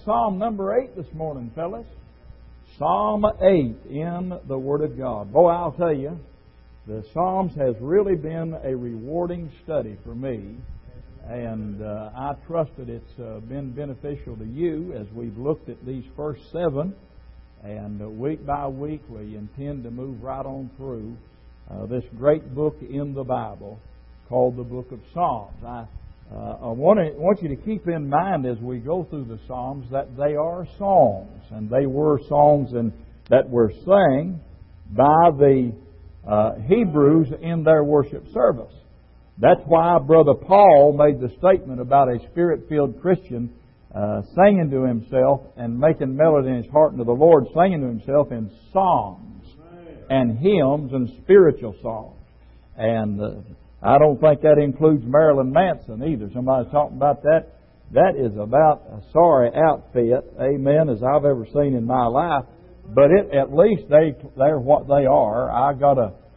Psalm number 8 this morning, fellas. Psalm 8 in the Word of God. Boy, I'll tell you, the Psalms has really been a rewarding study for me, and I trust that it's been beneficial to you as we've looked at these first 7, and week by week we intend to move right on through this great book in the Bible called the Book of Psalms. I want you to keep in mind as we go through the Psalms that they are songs, and they were songs that were sang by the Hebrews in their worship service. That's why Brother Paul made the statement about a Spirit-filled Christian singing to himself and making melody in his heart unto the Lord, singing to himself in psalms and hymns and spiritual songs. And I don't think that includes Marilyn Manson either. Somebody's talking about that. That is about a sorry outfit, amen, as I've ever seen in my life. But at least they're what they are. I got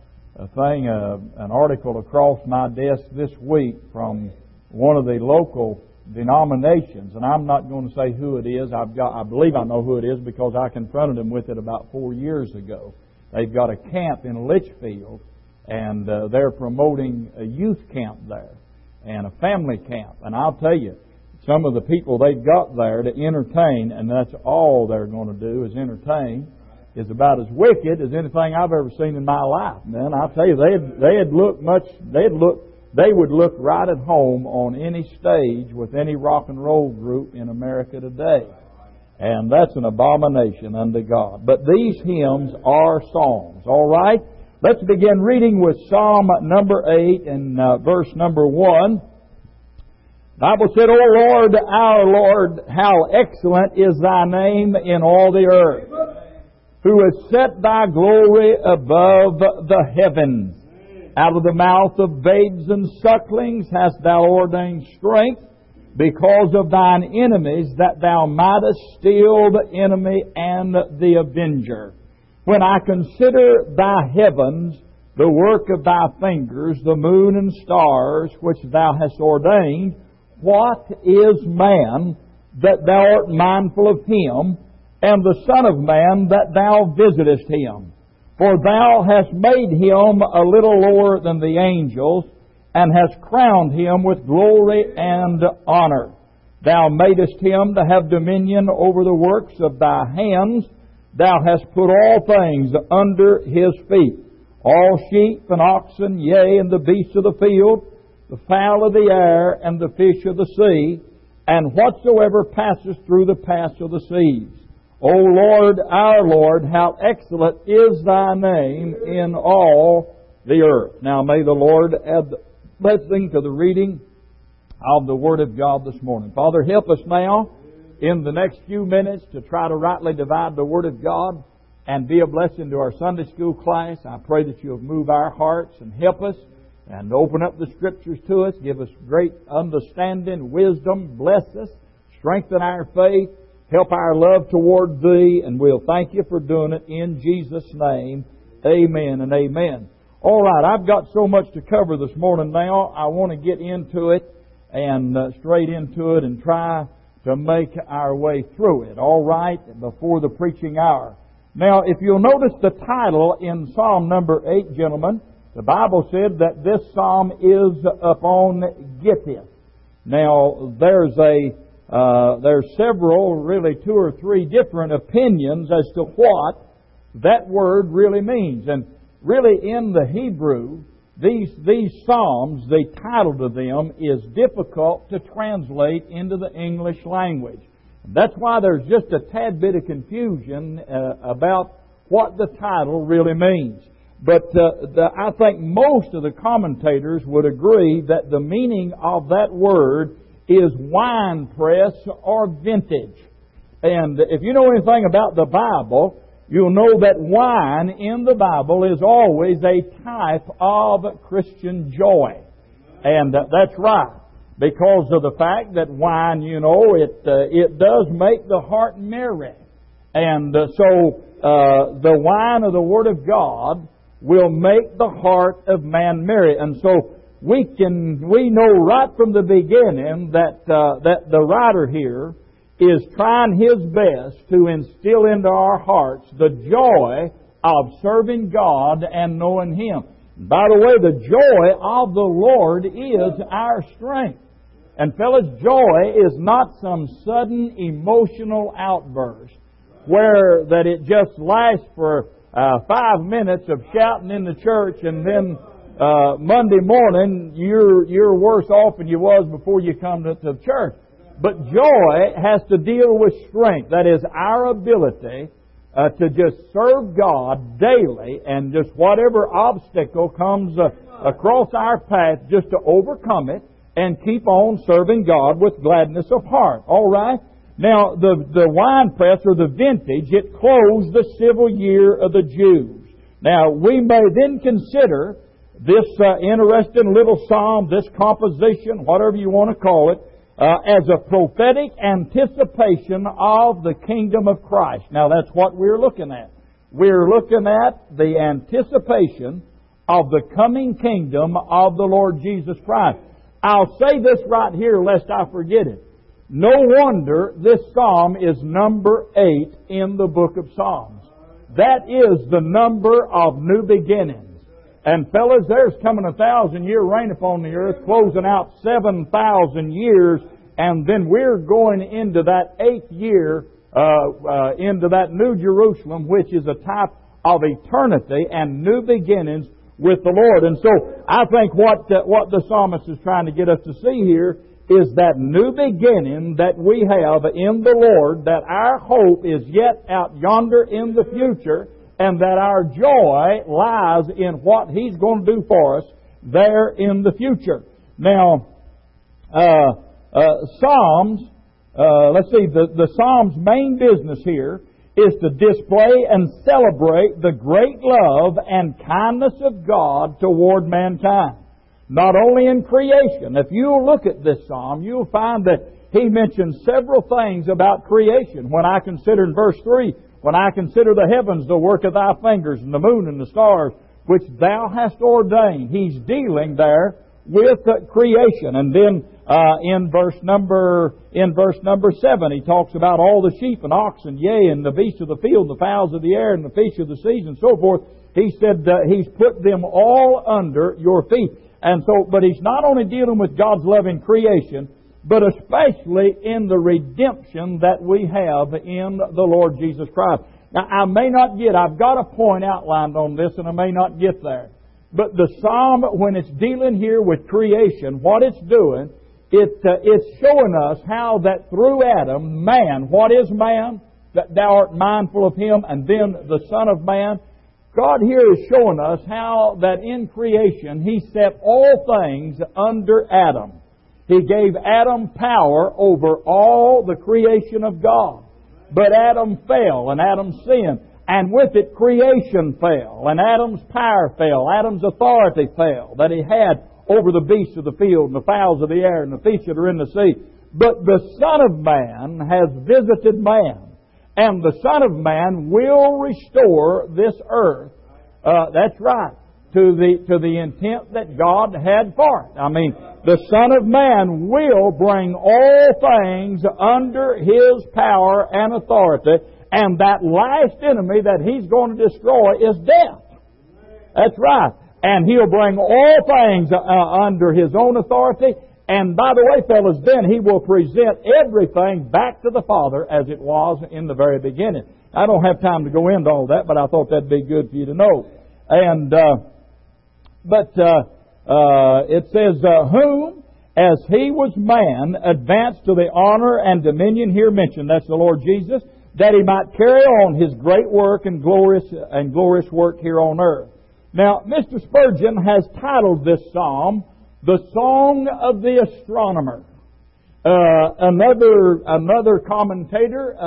an article across my desk this week from one of the local denominations, and I'm not going to say who it is. I believe I know who it is because I confronted them with it about 4 years ago. They've got a camp in Litchfield, and they're promoting a youth camp there and a family camp. And I'll tell you, some of the people they've got there to entertain, and that's all they're going to do is entertain, is about as wicked as anything I've ever seen in my life. Man, I'll tell you, they would look right at home on any stage with any rock and roll group in America today. And that's an abomination unto God. But these hymns are songs, all right? Let's begin reading with Psalm number 8 and verse number 1. The Bible said, O Lord, our Lord, how excellent is Thy name in all the earth, who has set Thy glory above the heavens. Out of the mouth of babes and sucklings hast Thou ordained strength, because of Thine enemies, that Thou mightest still the enemy and the avenger. When I consider Thy heavens, the work of Thy fingers, the moon and stars, which Thou hast ordained, what is man that Thou art mindful of him, and the Son of Man that Thou visitest him? For Thou hast made him a little lower than the angels, and hast crowned him with glory and honor. Thou madest him to have dominion over the works of Thy hands. Thou hast put all things under his feet, all sheep and oxen, yea, and the beasts of the field, the fowl of the air, and the fish of the sea, and whatsoever passes through the paths of the seas. O Lord, our Lord, how excellent is Thy name in all the earth. Now may the Lord add the blessing to the reading of the Word of God this morning. Father, help us now in the next few minutes to try to rightly divide the Word of God and be a blessing to our Sunday school class. I pray that You'll move our hearts and help us and open up the Scriptures to us. Give us great understanding, wisdom, bless us, strengthen our faith, help our love toward Thee, and we'll thank You for doing it in Jesus' name. Amen and amen. All right, I've got so much to cover this morning now. I want to get into it and straight into it and try to make our way through it, all right, before the preaching hour. Now, if you'll notice the title in Psalm number 8, gentlemen, the Bible said that this psalm is upon Gittith. Now, there's several, really 2 or 3 different opinions as to what that word really means. And really in the Hebrew, these psalms, the title to them is difficult to translate into the English language. That's why there's just a tad bit of confusion about what the title really means. But I think most of the commentators would agree that the meaning of that word is wine press or vintage. And if you know anything about the Bible, you'll know that wine in the Bible is always a type of Christian joy. And that's right. Because of the fact that wine, it does make the heart merry. And so the wine of the Word of God will make the heart of man merry. And so we know right from the beginning that the writer here is trying his best to instill into our hearts the joy of serving God and knowing Him. By the way, the joy of the Lord is our strength. And fellas, joy is not some sudden emotional outburst where that it just lasts for 5 minutes of shouting in the church, and then Monday morning you're worse off than you was before you come to church. But joy has to deal with strength. That is our ability to just serve God daily, and just whatever obstacle comes across our path, just to overcome it and keep on serving God with gladness of heart. All right? Now, the winepress, or the vintage, it closed the civil year of the Jews. Now, we may then consider this interesting little psalm, this composition, whatever you want to call it, as a prophetic anticipation of the kingdom of Christ. Now, that's what we're looking at. We're looking at the anticipation of the coming kingdom of the Lord Jesus Christ. I'll say this right here lest I forget it. No wonder this psalm is number 8 in the book of Psalms. That is the number of new beginnings. And fellas, there's coming 1,000-year reign upon the earth, closing out 7,000 years, and then we're going into that 8th year, into that New Jerusalem, which is a type of eternity and new beginnings with the Lord. And so I think what the psalmist is trying to get us to see here is that new beginning that we have in the Lord, that our hope is yet out yonder in the future, and that our joy lies in what He's going to do for us there in the future. Now, Psalms, let's see, the Psalms' main business here is to display and celebrate the great love and kindness of God toward mankind. Not only in creation. If you look at this psalm, you'll find that he mentions several things about creation. When I consider in verse 3, when I consider the heavens, the work of thy fingers, and the moon and the stars, which thou hast ordained. He's dealing there with creation. And then in verse number 7, he talks about all the sheep and oxen, yea, and the beasts of the field, and the fowls of the air, and the fish of the seas, and so forth. He said He's put them all under your feet. And so, but He's not only dealing with God's love in creation, but especially in the redemption that we have in the Lord Jesus Christ. Now, I may not get, I've got a point outlined on this, and I may not get there. But the psalm, when it's dealing here with creation, what it's doing, it's showing us how that through Adam, man, what is man? That thou art mindful of him, and then the Son of Man. God here is showing us how that in creation He set all things under Adam. He gave Adam power over all the creation of God. But Adam fell, and Adam sinned. And with it, creation fell, and Adam's power fell, Adam's authority fell that he had over the beasts of the field, and the fowls of the air, and the fish that are in the sea. But the Son of Man has visited man. And the Son of Man will restore this earth. That's right. To the intent that God had for it. I mean, the Son of Man will bring all things under His power and authority. And that last enemy that He's going to destroy is death. That's right. And He'll bring all things under His own authority. And by the way, fellas, then He will present everything back to the Father as it was in the very beginning. I don't have time to go into all that, but I thought that'd be good for you to know. And it says, whom, as He was man, advanced to the honor and dominion here mentioned, that's the Lord Jesus, that He might carry on His great work and glorious work here on earth. Now, Mr. Spurgeon has titled this psalm, The Song of the Astronomer. Another commentator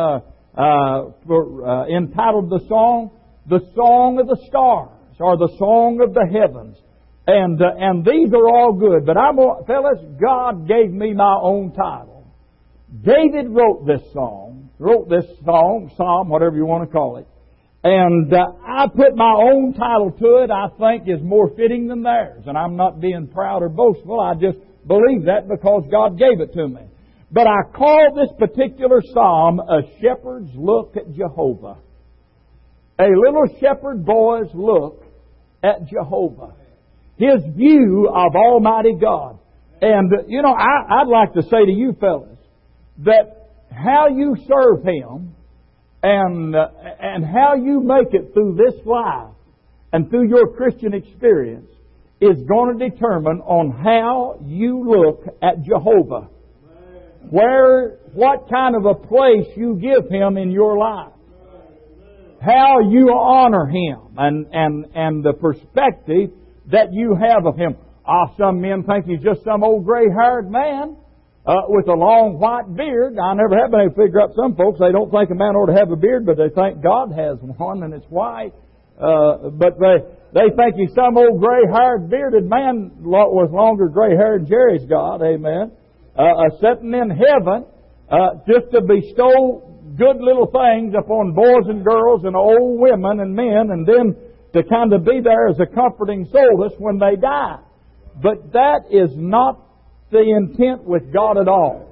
entitled the song, The Song of the Stars, or The Song of the Heavens. And these are all good. But fellas, God gave me my own title. David wrote this song, psalm, whatever you want to call it. And I put my own title to it, I think, is more fitting than theirs. And I'm not being proud or boastful. I just believe that because God gave it to me. But I call this particular psalm a shepherd's look at Jehovah. A little shepherd boy's look at Jehovah. His view of Almighty God. And, I'd like to say to you fellas that how you serve Him and how you make it through this life and through your Christian experience is going to determine on how you look at Jehovah. What kind of a place you give Him in your life. How you honor Him and the perspective that you have of Him. Some men think He's just some old gray-haired man with a long white beard. I never have been able to figure out some folks, they don't think a man ought to have a beard, but they think God has one and it's white. But they think He's some old gray-haired bearded man with longer gray hair than Jerry's got. Amen. Sitting in heaven just to bestow good little things upon boys and girls and old women and men, and then to kind of be there as a comforting solace when they die. But that is not the intent with God at all.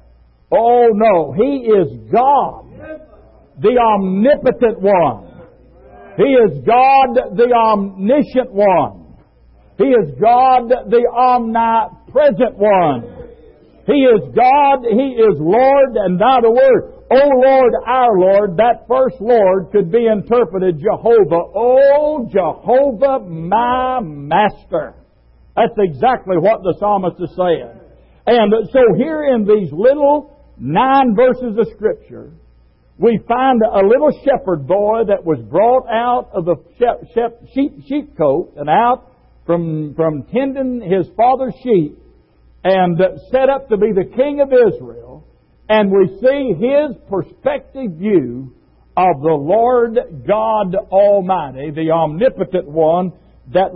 Oh no, He is God, the omnipotent one. He is God, the omniscient one. He is God, the omnipresent one. He is God, He is Lord, and now the word, O Lord, our Lord, that first Lord could be interpreted Jehovah. Oh, Jehovah, my Master. That's exactly what the psalmist is saying. And so here in these little 9 verses of Scripture, we find a little shepherd boy that was brought out of the sheepcote and out from tending his father's sheep and set up to be the king of Israel. And we see his perspective view of the Lord God Almighty, the omnipotent one that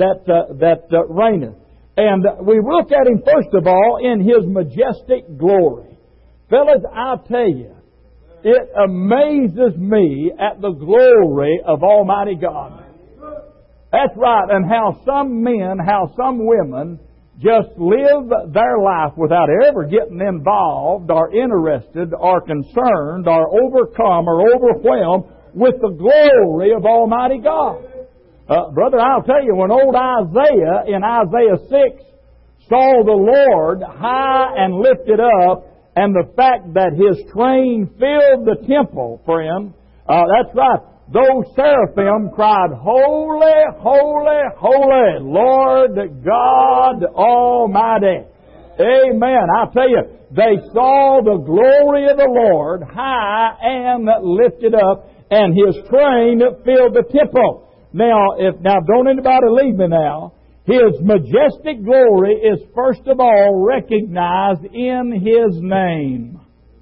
reigneth. And we look at Him first of all in His majestic glory. Fellas, I'll tell you, it amazes me at the glory of Almighty God. That's right. And how some men, how some women just live their life without ever getting involved or interested or concerned or overcome or overwhelmed with the glory of Almighty God. Brother, I'll tell you, when old Isaiah in Isaiah 6 saw the Lord high and lifted up, and the fact that His train filled the temple, friend, that's right. Those seraphim cried, Holy, holy, holy, Lord God Almighty. Amen. I tell you, they saw the glory of the Lord high and lifted up, and His train filled the temple. Now, don't anybody leave me now. His majestic glory is first of all recognized in His name.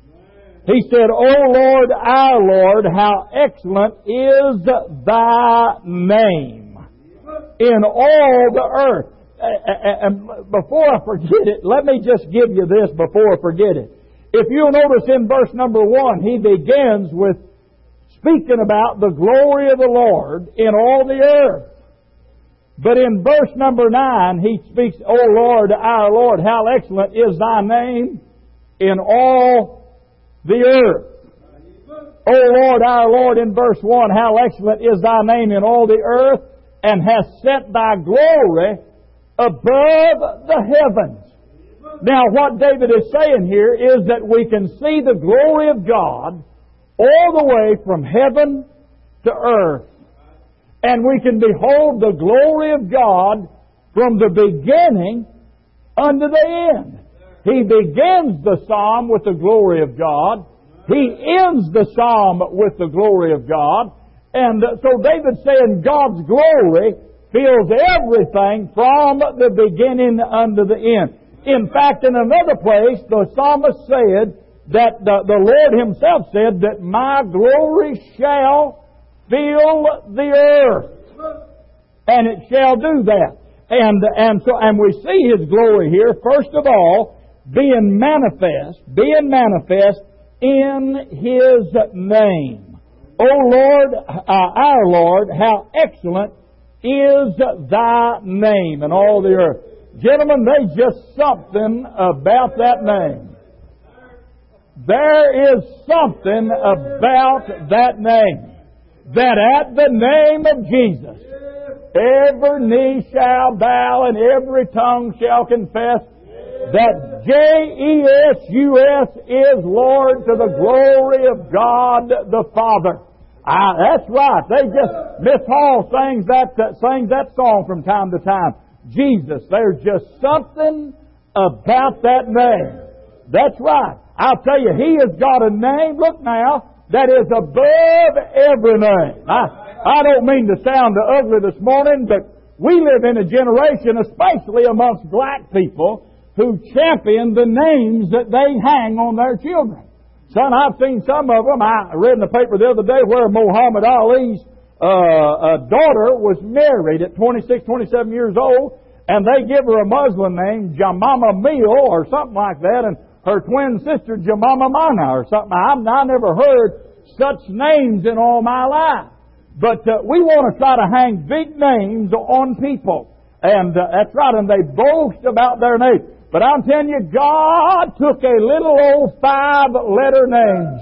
He said, O Lord, our Lord, how excellent is Thy name in all the earth. And before I forget it, let me just give you this before I forget it. If you'll notice in verse number 1, he begins with speaking about the glory of the Lord in all the earth. But in verse number 9, he speaks, O Lord, our Lord, how excellent is Thy name in all the earth. O Lord, our Lord, in verse 1, how excellent is Thy name in all the earth, and hast set Thy glory above the heavens. Now, what David is saying here is that we can see the glory of God all the way from heaven to earth. And we can behold the glory of God from the beginning unto the end. He begins the psalm with the glory of God. He ends the psalm with the glory of God. And so David's saying God's glory fills everything from the beginning unto the end. In fact, in another place, the psalmist said that the Lord Himself said that my glory shall fill the earth. And it shall do that. And we see His glory here, first of all, being manifest in His name. O Lord, our Lord, how excellent is Thy name in all the earth. Gentlemen, there's just something about that name. there is something about that name, that at the name of Jesus, every knee shall bow and every tongue shall confess that Jesus is Lord to the glory of God the Father. That's right. Miss Hall sings that song from time to time. Jesus. There's just something about that name. That's right. I'll tell you, He has got a name, look now, that is above every name. I don't mean to sound ugly this morning, but we live in a generation, especially amongst black people, who champion the names that they hang on their children. Son, I've seen some of them. I read in the paper the other day where Muhammad Ali's daughter was married at 26, 27 years old, and they give her a Muslim name, Jamama Meal or something like that, and her twin sister, Jamama Mana or something. I never heard such names in all my life. But we want to try to hang big names on people. And that's right, and they boast about their names. But I'm telling you, God took a little old 5-letter name,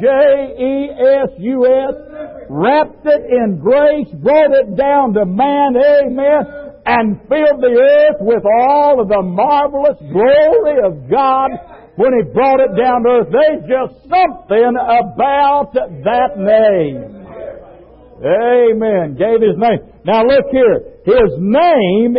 Jesus, wrapped it in grace, brought it down to man, amen, and filled the earth with all of the marvelous glory of God when He brought it down to earth. There's just something about that name. Amen. Gave His name. Now look here. His name,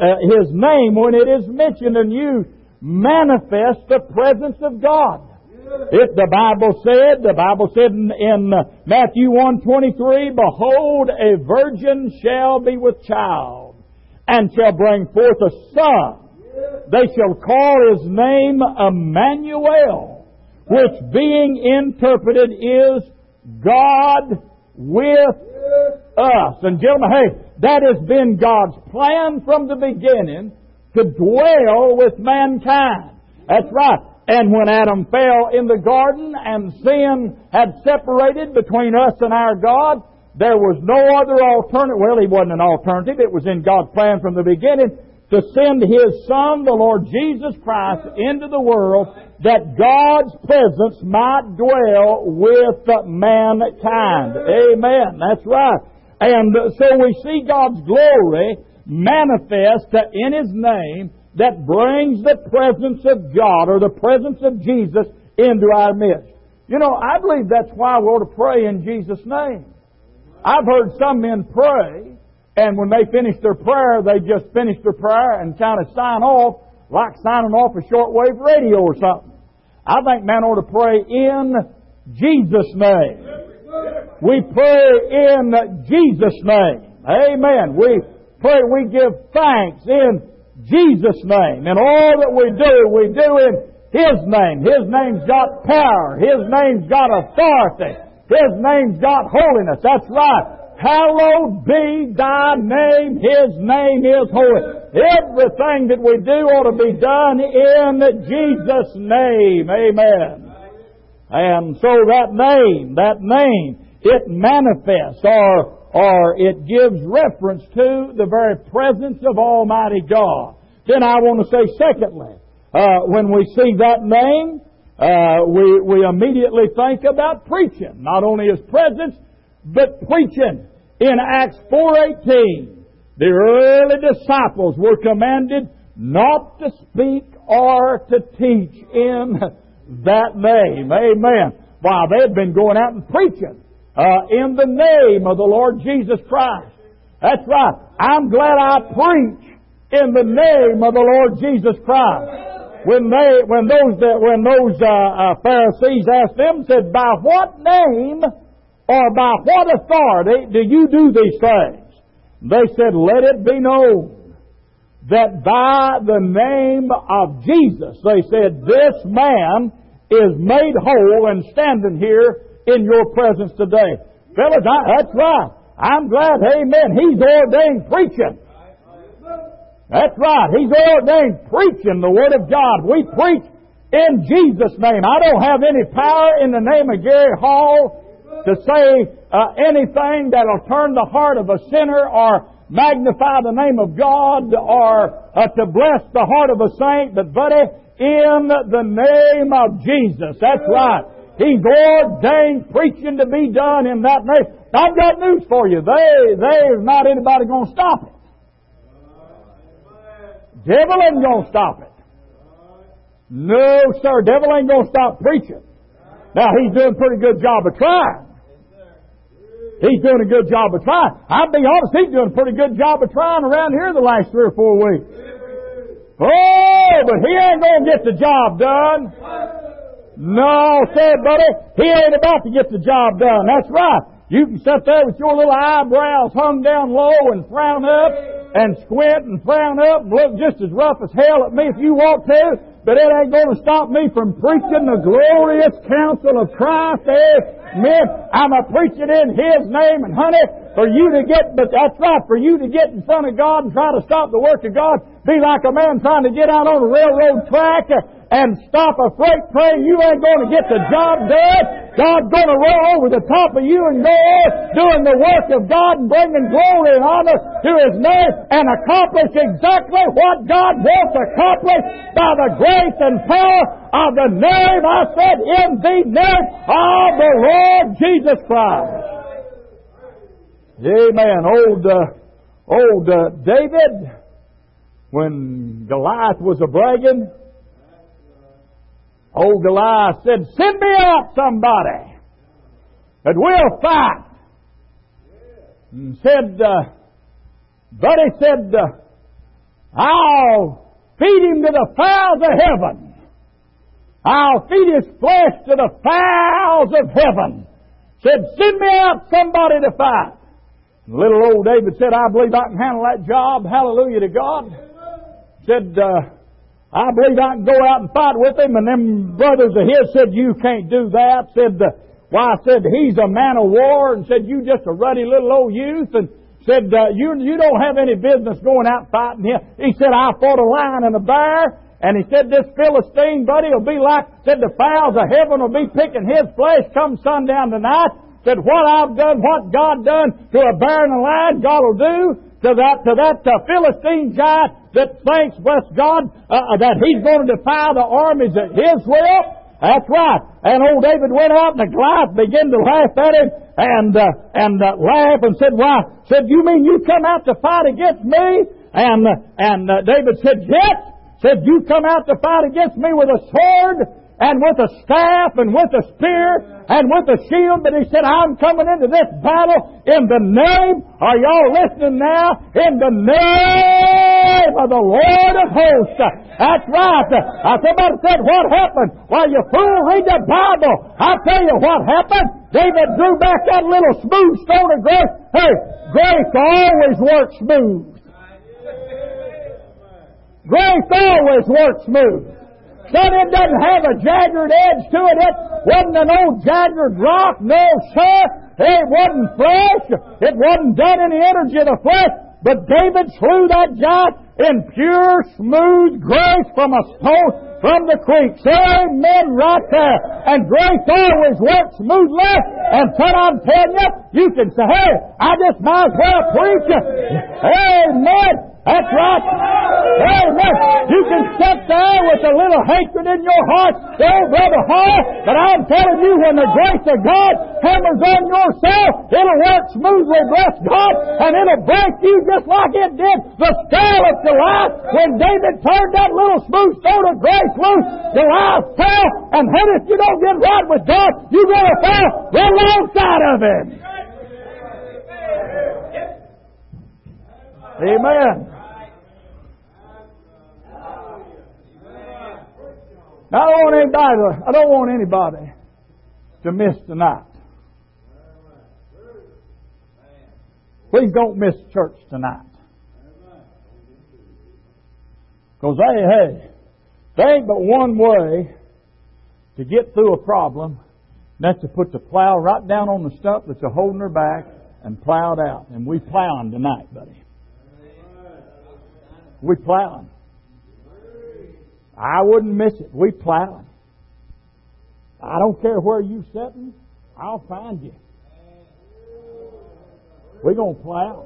when it is mentioned and used, manifests the presence of God. The Bible said in Matthew 1:23, behold, a virgin shall be with child, and shall bring forth a son. They shall call His name Emmanuel, which being interpreted is God with us. And gentlemen, hey, that has been God's plan from the beginning, to dwell with mankind. That's right. And when Adam fell in the garden and sin had separated between us and our God, there was no other alternative. Well, He wasn't an alternative. It was in God's plan from the beginning to send His Son, the Lord Jesus Christ, into the world that God's presence might dwell with mankind. Amen. That's right. And so we see God's glory manifest in His name that brings the presence of God or the presence of Jesus into our midst. You know, I believe that's why we ought to pray in Jesus' name. I've heard some men pray, and when they finish their prayer, they just finish their prayer and kind of sign off like signing off a shortwave radio or something. I think man ought to pray in Jesus' name. We pray in Jesus' name. Amen. We pray, we give thanks in Jesus' name. And all that we do in His name. His name's got power. His name's got authority. His name's got holiness. That's right. Hallowed be Thy name. His name is holy. Everything that we do ought to be done in Jesus' name. Amen. And so that name, it manifests or it gives reference to the very presence of Almighty God. Then I want to say secondly, when we see that name, we immediately think about preaching. Not only His presence, but preaching. In Acts 4:18, the early disciples were commanded not to speak or to teach in that name. Amen. Wow, they had been going out and preaching in the name of the Lord Jesus Christ. That's right. I'm glad I preach in the name of the Lord Jesus Christ. When those Pharisees asked them, said, by what name or by what authority do you do these things? They said, let it be known that by the name of Jesus, they said, this man is made whole and standing here in your presence today. Fellas, that's right. I'm glad, amen, He's ordained preaching. That's right. He's ordained preaching the Word of God. We preach in Jesus' name. I don't have any power in the name of Gary Hall to say anything that'll turn the heart of a sinner or magnify the name of God or to bless the heart of a saint. But buddy, in the name of Jesus. That's right. He's ordained preaching to be done in that name. I've got news for you. There's not anybody going to stop it. Devil ain't going to stop it. No, sir. Devil ain't going to stop preaching. Now, he's doing a pretty good job of trying. He's doing a good job of trying. I'll be honest, he's doing a pretty good job of trying around here the last 3 or 4 weeks. Oh, but he ain't going to get the job done. No, sir, buddy. He ain't about to get the job done. That's right. You can sit there with your little eyebrows hung down low and frown up and squint and frown up and look just as rough as hell at me if you want to, but it ain't going to stop me from preaching the glorious counsel of Christ. Amen. I'm a preaching in His name, and honey, for you to get, but that's right, for you to get in front of God and try to stop the work of God, be like a man trying to get out on a railroad track and stop a freight train. You ain't going to get the job done. God's going to roll over the top of you and go on doing the work of God and bringing glory and honor to His name and accomplish exactly what God wants accomplished by the grace and power of the name, I said, in the name of the Lord Jesus Christ. Amen. Old David, when Goliath was a-bragging, old Goliath said, "Send me out somebody that will fight." And said, Buddy said, "I'll feed him to the fowls of heaven. I'll feed his flesh to the fowls of heaven." Said, "Send me out somebody to fight." And little old David said, "I believe I can handle that job." Hallelujah to God. Said, "I believe I can go out and fight with him." And them brothers of his said, "You can't do that." Said, "Why?" Said, "He's a man of war." And said, "You just a ruddy little old youth." And said, you don't have any business going out fighting him." He said, "I fought a lion and a bear." And he said, "This Philistine, buddy, will be like," said, "the fowls of heaven will be picking his flesh come sundown tonight." Said, "What I've done, what God done to a bear and a lion, God will do to that Philistine giant that thinks, bless God, that he's going to defy the armies at His will." That's right. And old David went out and the Goliath began to laugh at him and laugh and said, "Why?" Said, "You mean you come out to fight against me?" And David said, "Yes." Said, "You come out to fight against me with a sword and with a staff and with a spear and with a shield." But he said, "I'm coming into this battle in the name," are y'all listening now? "In the name of the Lord of hosts." That's right. Somebody said, "What happened?" "Why, you fool, read the Bible." I'll tell you what happened. David drew back that little smooth stone of grace. Hey, grace always works smooth. Grace always works smooth. Son, it doesn't have a jagged edge to it. It wasn't an old jagged rock. No, sir. It wasn't flesh. It wasn't done in the energy of the flesh. But David slew that giant in pure, smooth grace from a stone from the creek. Say amen right there. And grace always works smoothly. And son, I'm telling you, you can say, "Hey, I just might as well preach." Amen. That's right. Amen. You can sit there with a little hatred in your heart. Oh, Brother Hall, but I'm telling you, when the grace of God hammers on yourself, it'll work smoothly, bless God, and it'll break you just like it did the skull of Goliath. When David turned that little smooth stone of grace loose, Goliath fell, and if you don't get right with God, you're going to fall right alongside of Him. Amen. Now, I don't want anybody to miss tonight. Please don't miss church tonight. Because there ain't but one way to get through a problem, and that's to put the plow right down on the stump that's holding her back and plow it out. And we plowing tonight, buddy. We plowing. I wouldn't miss it. We plowing. I don't care where you sitting. I'll find you. We're going to plow.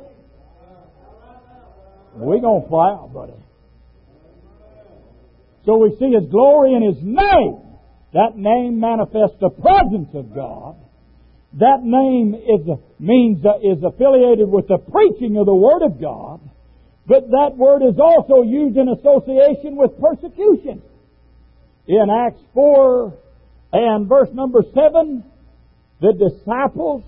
We're going to plow, buddy. So we see His glory in His name. That name manifests the presence of God. That name is affiliated with the preaching of the Word of God. But that word is also used in association with persecution. In Acts 4 and verse number 7, the disciples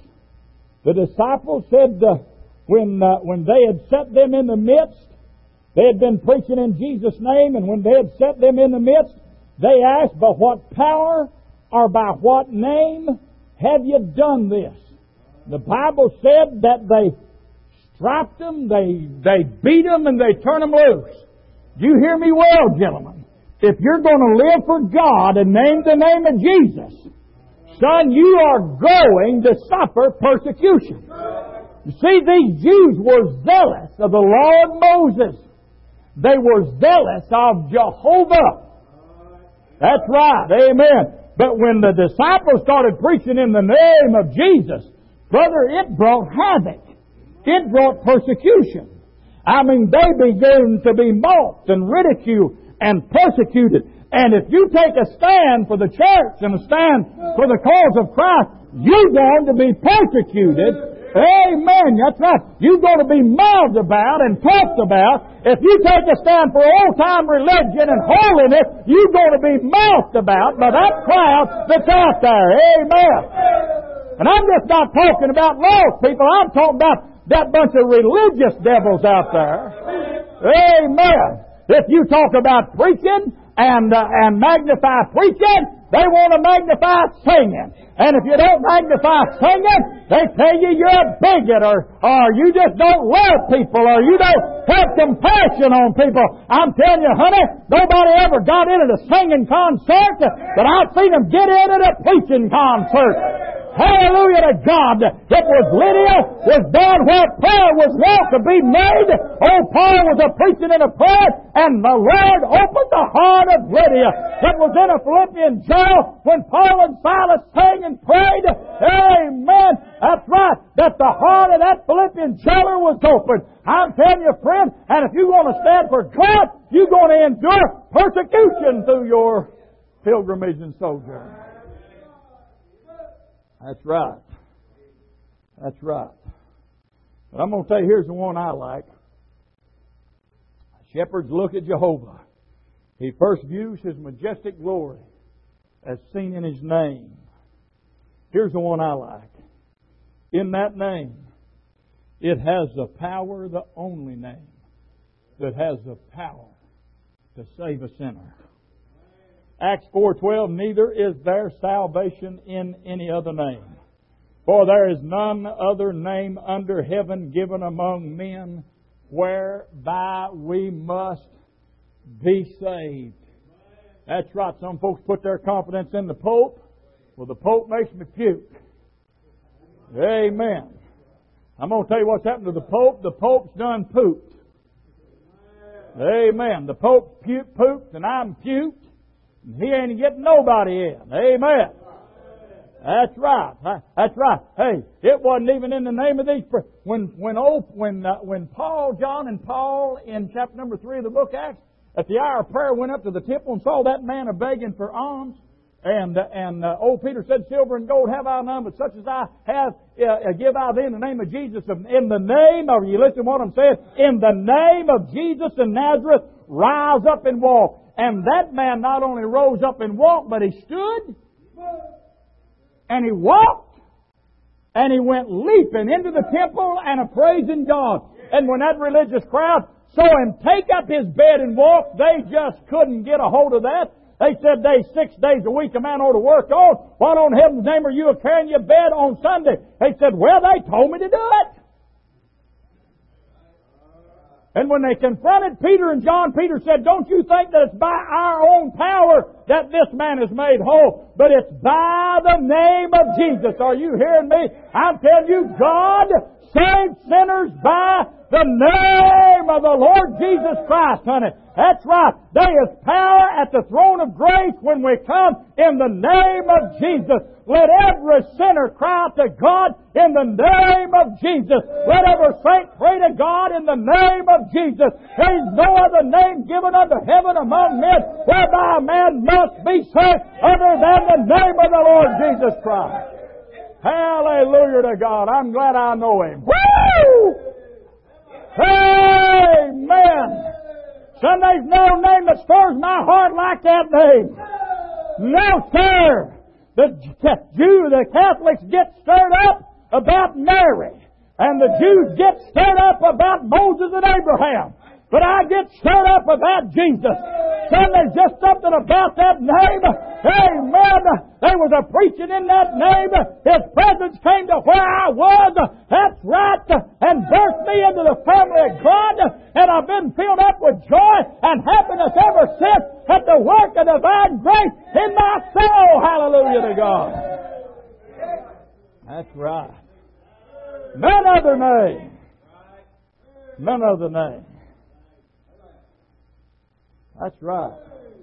said when they had set them in the midst, they had been preaching in Jesus' name, and when they had set them in the midst, they asked, by what power or by what name have you done this? The Bible said that they strapped them, they beat them, and they turned them loose. You hear me well, gentlemen. If you're going to live for God and name the name of Jesus, son, you are going to suffer persecution. You see, these Jews were zealous of the law of Moses. They were zealous of Jehovah. That's right. Amen. But when the disciples started preaching in the name of Jesus, brother, it brought havoc. It brought persecution. I mean, they began to be mocked and ridiculed and persecuted. And if you take a stand for the church and a stand for the cause of Christ, you're going to be persecuted. Amen. That's right. You're going to be mouthed about and talked about. If you take a stand for old-time religion and holiness, you're going to be mouthed about by that crowd that's out there. Amen. And I'm just not talking about lost people. I'm talking about that bunch of religious devils out there. Amen. If you talk about preaching and magnify preaching, they want to magnify singing. And if you don't magnify singing, they tell you you're a bigot or you just don't love people or you don't have compassion on people. I'm telling you, honey, nobody ever got into a singing concert, but I've seen them get into a preaching concert. Hallelujah to God. It was Lydia was down where prayer was wont to be made. Old Paul was a preaching in a prayer, and the Lord opened the heart of Lydia. It was in a Philippian jail when Paul and Silas sang and prayed. Amen. That's right. That the heart of that Philippian jailer was open. I'm telling you, friend, and if you want to stand for God, you're going to endure persecution through your pilgrimage and sojourn. That's right. That's right. But I'm going to tell you, here's the one I like. Shepherds look at Jehovah. He first views His majestic glory as seen in His name. Here's the one I like. In that name, it has the power, the only name that has the power to save a sinner. Acts 4:12, neither is there salvation in any other name. For there is none other name under heaven given among men whereby we must be saved. That's right. Some folks put their confidence in the Pope. Well, the Pope makes me puke. Amen. I'm going to tell you what's happened to the Pope. The Pope's done pooped. Amen. The Pope pooped and I'm puked. He ain't getting nobody in. Amen. That's right. That's right. Hey, it wasn't even in the name of these. When Paul, John and Paul in chapter number 3 of the book Acts, at the hour of prayer went up to the temple and saw that man begging for alms. And old Peter said, silver and gold have I none, but such as I have, give I thee in the name of Jesus. In the name of, you listen to what I'm saying? In the name of Jesus of Nazareth, rise up and walk. And that man not only rose up and walked, but he stood, and he walked, and he went leaping into the temple and a praising God. And when that religious crowd saw him take up his bed and walk, they just couldn't get a hold of that. They said 6 days a week a man ought to work on. What on heaven's name are you carrying your bed on Sunday? They said, well, they told me to do it. And when they confronted Peter and John, Peter said, don't you think that it's by our own power that this man is made whole, but it's by the name of Jesus. Are you hearing me? I'm telling you, God saves sinners by the name of the Lord Jesus Christ, honey. That's right. There is power at the throne of grace when we come in the name of Jesus. Let every sinner cry out to God in the name of Jesus. Let every saint pray to God in the name of Jesus. There is no other name given unto heaven among men whereby a man must be saved other than the name of the Lord Jesus Christ. Hallelujah to God. I'm glad I know Him. Woo! Amen. Son, there's no name that stirs my heart like that name. No, sir. The Catholics get stirred up about Mary. And the Jews get stirred up about Moses and Abraham. But I get stirred up about Jesus. Son, there's just something about that name. Amen. There was a preaching in that name. His presence came to where I was. That's right. And birthed me into the family of God. And I've been filled up with joy and happiness ever since at the work of divine grace in my soul. Hallelujah to God. That's right. None other name. None other name. That's right.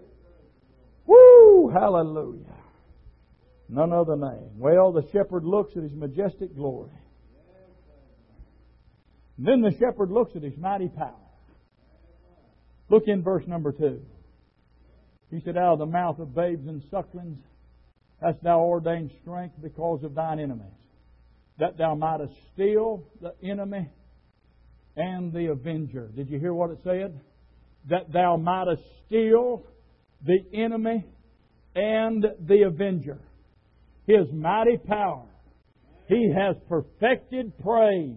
Woo! Hallelujah. None other name. Well, the shepherd looks at His majestic glory. And then the shepherd looks at His mighty power. Look in verse number 2. He said, out of the mouth of babes and sucklings hast thou ordained strength because of thine enemies, that thou mightest still the enemy and the avenger. Did you hear what it said? That thou mightest still the enemy and the avenger. His mighty power. He has perfected praise.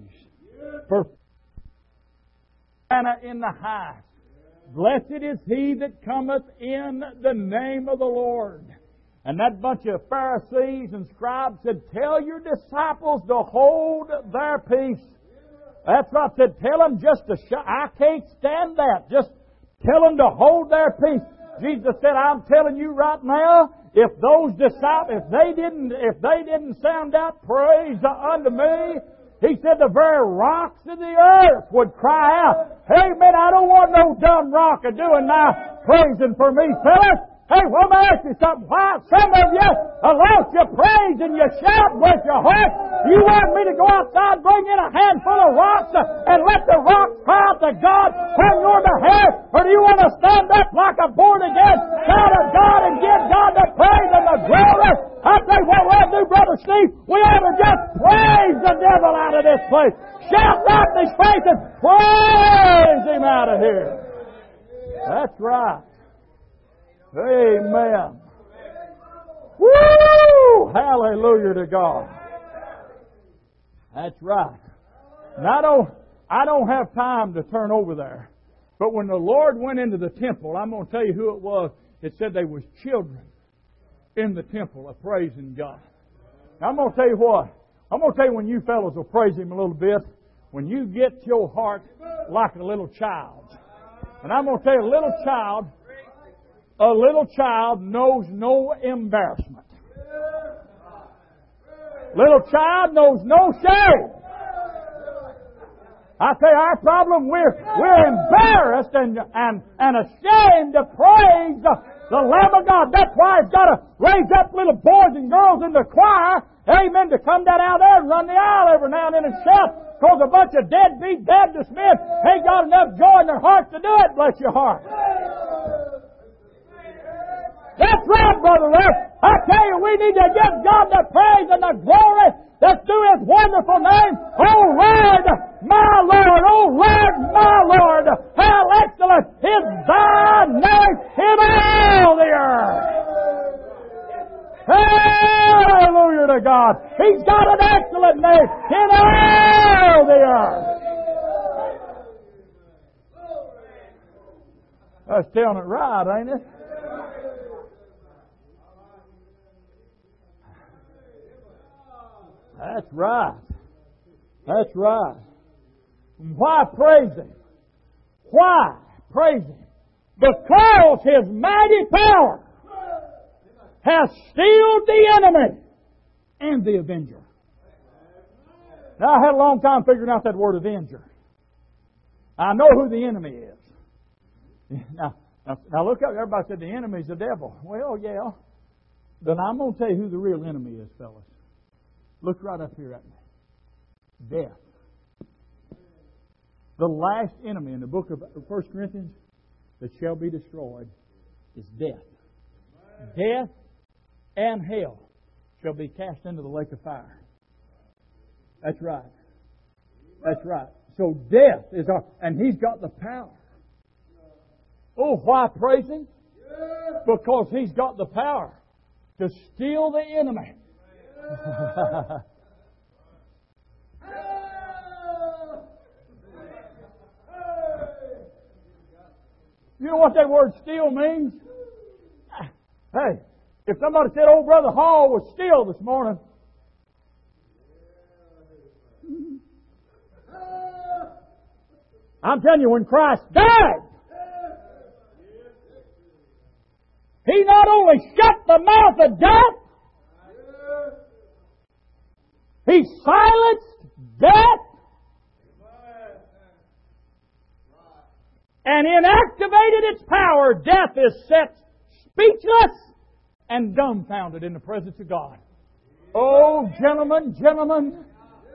In the highest. Blessed is he that cometh in the name of the Lord. And that bunch of Pharisees and scribes said, tell your disciples to hold their peace. That's what I said. Tell them just to shut. I can't stand that. Just tell them to hold their peace. Jesus said, I'm telling you right now, if those disciples, if they didn't sound out praise unto me, He said the very rocks of the earth would cry out, amen, I don't want no dumb rock doing my praising for me, fellas. Hey, well, let me ask you something. Why some of you lost your praise and you shout with your heart? You want me to go outside, bring in a handful of rocks and let the rocks cry out to God on your behalf? Or do you want to stand up like a born-again child of God and give God the praise and the glory? I tell you what we'll do, Brother Steve. We ought to just praise the devil out of this place. Shout right in his face and praise him out of here. That's right. Amen. Woo! Hallelujah to God. That's right. And I don't have time to turn over there. But when the Lord went into the temple, I'm going to tell you who it was. It said there was children in the temple of praising God. Now, I'm going to tell you what. I'm going to tell you when you fellows will praise Him a little bit, when you get your heart like a little child. And I'm going to tell you, a little child knows no embarrassment. Little child knows no shame. I say our problem, we're embarrassed and ashamed to praise the Lamb of God. That's why He's got to raise up little boys and girls in the choir, amen, to come down out there and run the aisle every now and then and shout, because a bunch of deadbeat Baptist men ain't got enough joy in their hearts to do it, bless your heart. That's right, Brother Russ. I tell you, we need to give God the praise and the glory that's due His wonderful name. Oh Lord, my Lord, oh Lord, my Lord, how excellent is Thy name in all the earth. Hallelujah to God. He's got an excellent name in all the earth. That's telling it right, ain't it? That's right. That's right. Why praise Him? Why praise Him? Because His mighty power has stilled the enemy and the avenger. Now, I had a long time figuring out that word avenger. I know who the enemy is. Now look up. Everybody said the enemy's the devil. Well, yeah. Then I'm going to tell you who the real enemy is, fellas. Look right up here at me. Death. The last enemy in the book of 1 Corinthians that shall be destroyed is death. Death and hell shall be cast into the lake of fire. That's right. That's right. So death is our... And He's got the power. Oh, why praise Him? Because He's got the power to steal the enemy. You know what that word steal means? Hey, if somebody said old Brother Hall was still this morning, I'm telling you, when Christ died, He not only shut the mouth of death, He silenced death and inactivated its power. Death is set speechless and dumbfounded in the presence of God. Oh, gentlemen, gentlemen,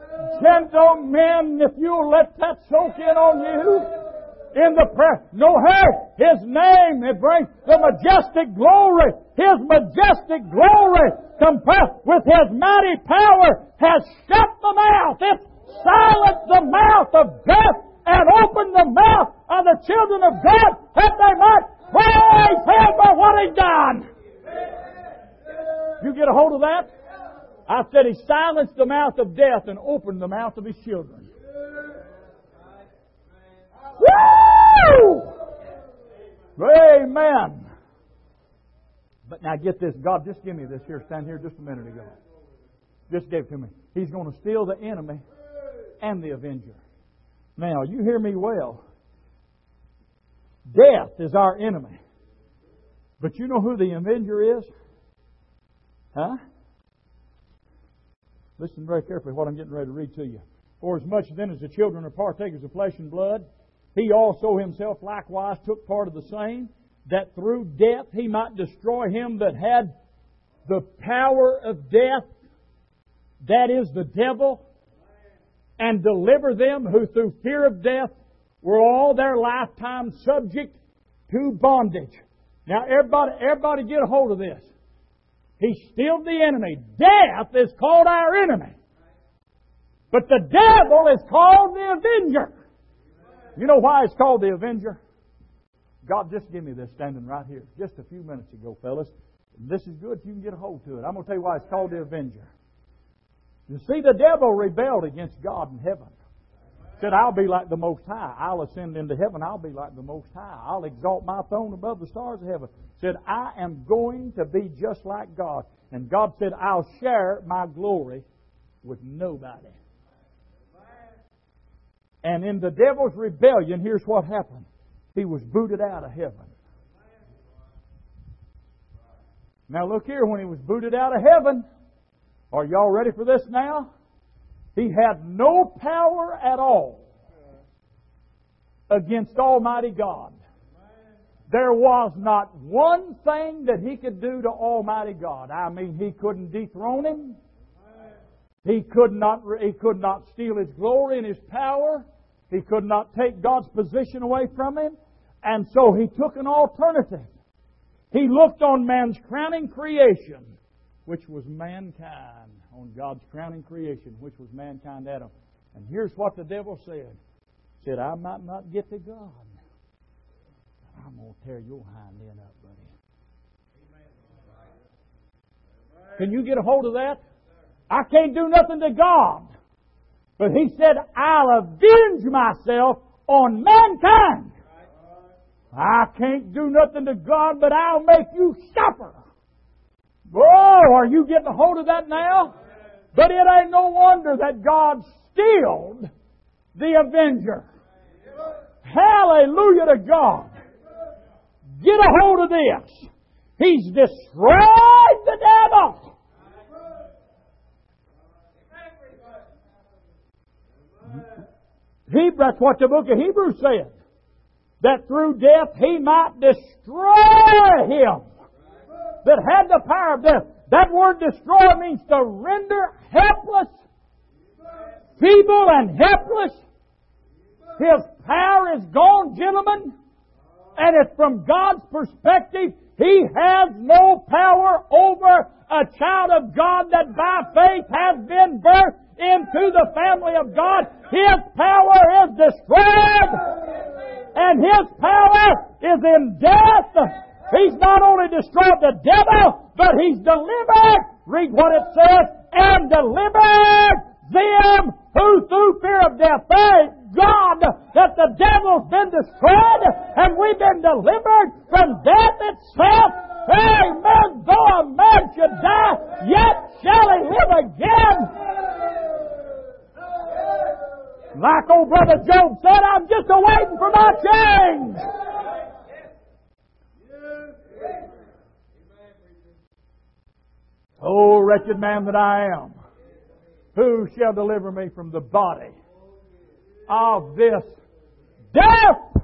if you'll let that soak in on you, in the prayer. No, hey, His name, it brings the majestic glory. His majestic glory, compared with His mighty power, has shut the mouth. It's silenced the mouth of death and opened the mouth of the children of God that they might praise Him for what He's done. You get a hold of that? I said He silenced the mouth of death and opened the mouth of His children. Woo! Amen. But now get this. God, just give me this here. Stand here just a minute ago. Just gave it to me. He's going to steal the enemy and the avenger. Now, you hear me well. Death is our enemy. But you know who the avenger is? Huh? Listen very carefully what I'm getting ready to read to you. For as much then as the children are partakers of flesh and blood, He also Himself likewise took part of the same, that through death He might destroy him that had the power of death, that is the devil, and deliver them who through fear of death were all their lifetime subject to bondage. Now everybody get a hold of this. He steals the enemy. Death is called our enemy. But the devil is called the avenger. You know why it's called the avenger? God just give me this standing right here just a few minutes ago, fellas. This is good if you can get a hold to it. I'm going to tell you why it's called the avenger. You see, the devil rebelled against God in heaven. Said, I'll be like the Most High. I'll ascend into heaven. I'll be like the Most High. I'll exalt my throne above the stars of heaven. Said, I am going to be just like God. And God said, I'll share my glory with nobody. And in the devil's rebellion, here's what happened. He was booted out of heaven. Now look here, when he was booted out of heaven, are y'all ready for this now? He had no power at all against Almighty God. There was not one thing that he could do to Almighty God. I mean, he couldn't dethrone Him. He could not steal His glory and His power. He could not take God's position away from Him. And so he took an alternative. He looked on man's crowning creation, which was mankind. On God's crowning creation, which was mankind, Adam. And here's what the devil said. He said, I might not get to God, but I'm going to tear your hind end up, buddy. Can you get a hold of that? I can't do nothing to God. But he said, I'll avenge myself on mankind. I can't do nothing to God, but I'll make you suffer. Oh, are you getting a hold of that now? But it ain't no wonder that God stilled the avenger. Hallelujah to God. Get a hold of this. He's destroyed the devil. That's what the book of Hebrews said. that through death He might destroy him that had the power of death. That word destroy means to render helpless, feeble and helpless. His power is gone, gentlemen. And it's from God's perspective, He has no power over a child of God that by faith has been birthed into the family of God. His power is destroyed. And His power is in death. He's not only destroyed the devil, but He's delivered. Read what it says. And delivered them who through fear of death. Thank God that the devil's been destroyed and we've been delivered from death itself. Amen. Though a man should die, yet shall he live again. Like old brother Job said, I'm just awaiting for my change. Oh, wretched man that I am, who shall deliver me from the body of this death?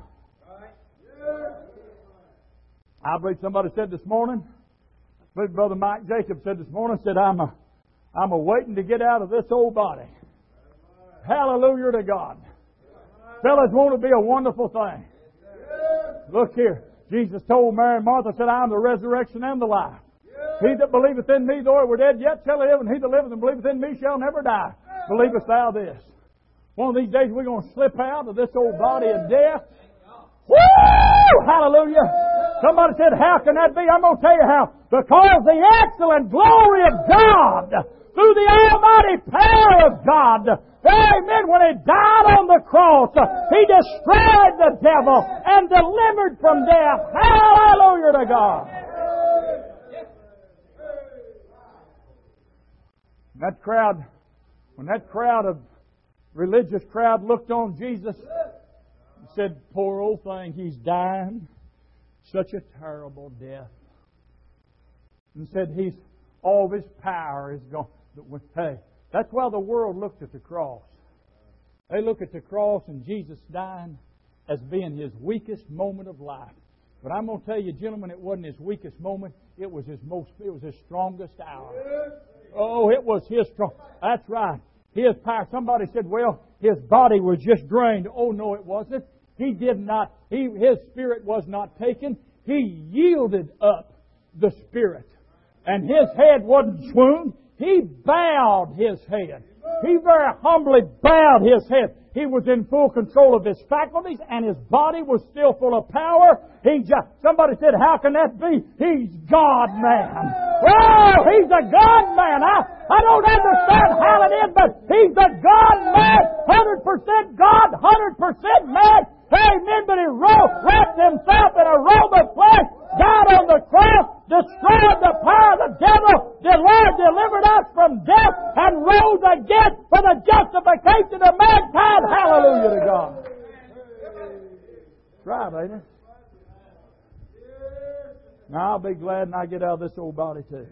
I believe somebody said this morning, I believe Brother Mike Jacob said this morning, said, I'm awaiting to get out of this old body. Hallelujah to God. Fellas, won't it be a wonderful thing? Look here. Jesus told Mary and Martha, said, I am the resurrection and the life. He that believeth in me, though he were dead, yet shall live, and he that liveth and believeth in me shall never die. Believest thou this? One of these days we're going to slip out of this old body of death. Woo! Hallelujah! Somebody said, how can that be? I'm going to tell you how. Because the excellent glory of God, through the almighty power of God, amen, when He died on the cross, He destroyed the devil and delivered from death. Hallelujah to God! That crowd, when that crowd of religious crowd looked on Jesus and said, poor old thing, he's dying. Such a terrible death. And said, all of his power is gone. Hey, that's why the world looked at the cross. They look at the cross and Jesus dying as being His weakest moment of life. But I'm going to tell you, gentlemen, it wasn't His weakest moment. It was His strongest hour. Oh, it was His strong. That's right. His power. Somebody said, well, His body was just drained. Oh, no, it wasn't. He did not. His spirit was not taken. He yielded up the spirit. And His head wasn't swooned. He bowed His head. He very humbly bowed His head. He was in full control of His faculties and His body was still full of power. Somebody said, how can that be? He's God-man. Oh, He's a God-man. I don't understand how it is, but He's a God-man. 100% God, 100% man. Amen. But He wrapped Himself in a robe of flesh, died on the cross, destroyed the power of the devil, the Lord delivered us from death, and rose again for the justification of mankind. Hallelujah to God. That's right, ain't it? Now I'll be glad when I get out of this old body too.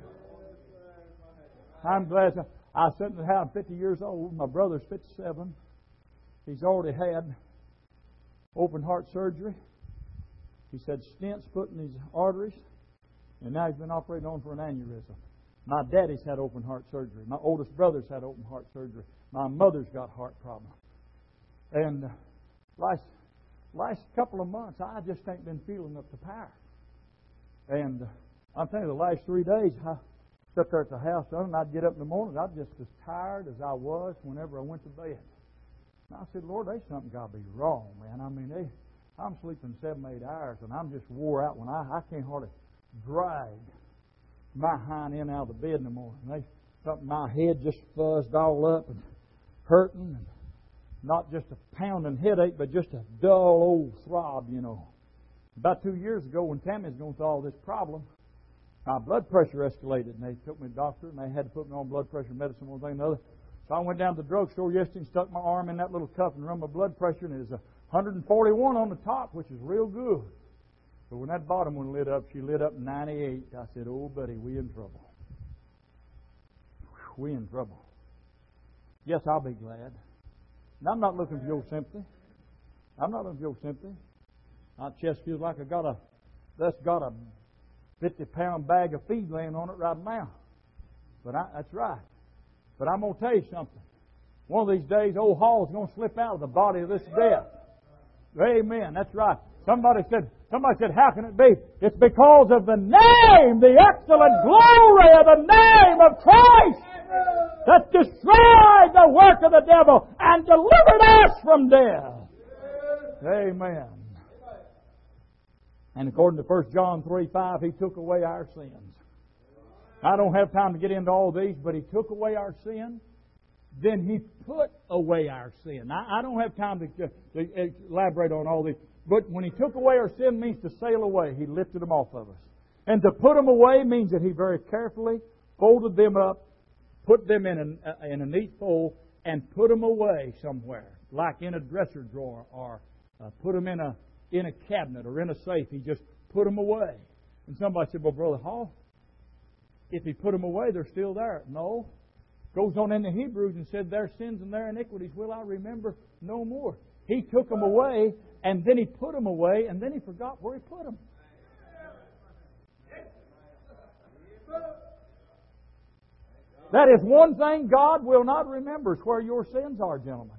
I'm glad. I sit in the house. I'm 50 years old. My brother's 57. He's already had open heart surgery. He said stents put in his arteries, and now he's been operated on for an aneurysm. My daddy's had open heart surgery. My oldest brother's had open heart surgery. My mother's got heart problems. And last couple of months, I just ain't been feeling up to power. And I'm telling you, the last 3 days, I sat there at the house, and I'd get up in the morning, I'd just as tired as I was whenever I went to bed. And I said, Lord, there's something got to be wrong, man. I mean, I'm sleeping 7-8 hours, and I'm just wore out when I can't hardly drag my hind end out of the bed in the morning. My head just fuzzed all up and hurting, and not just a pounding headache, but just a dull old throb, you know. About 2 years ago, when Tammy was going through all this problem, my blood pressure escalated, and they took me to the doctor, and they had to put me on blood pressure medicine, one thing and another. So I went down to the drugstore yesterday and stuck my arm in that little cup and run my blood pressure, and it was 141 on the top, which is real good. But when that bottom one lit up, she lit up 98. I said, oh, buddy, we in trouble. We in trouble. Yes, I'll be glad. And I'm not looking for your sympathy. I'm not looking for your sympathy. My chest feels like that's got a 50-pound bag of feed laying on it right now. But that's right. But I'm going to tell you something. One of these days, old Hall's going to slip out of the body of this death. Amen. That's right. Somebody said, how can it be? It's because of the name, the excellent glory of the name of Christ that destroyed the work of the devil and delivered us from death. Amen. And according to 1 John 3:5, He took away our sins. I don't have time to get into all these, but He took away our sin. Then He put away our sin. I don't have time to elaborate on all these. But when He took away our sin means to sail away. He lifted them off of us. And to put them away means that He very carefully folded them up, put them in a neat fold, and put them away somewhere, like in a dresser drawer, or put them in a cabinet or in a safe. He just put them away. And somebody said, well, Brother Hall, if He put them away, they're still there. No. Goes on into Hebrews and said, their sins and their iniquities will I remember no more. He took them away, and then He put them away, and then He forgot where He put them. That is one thing God will not remember, is where your sins are, gentlemen.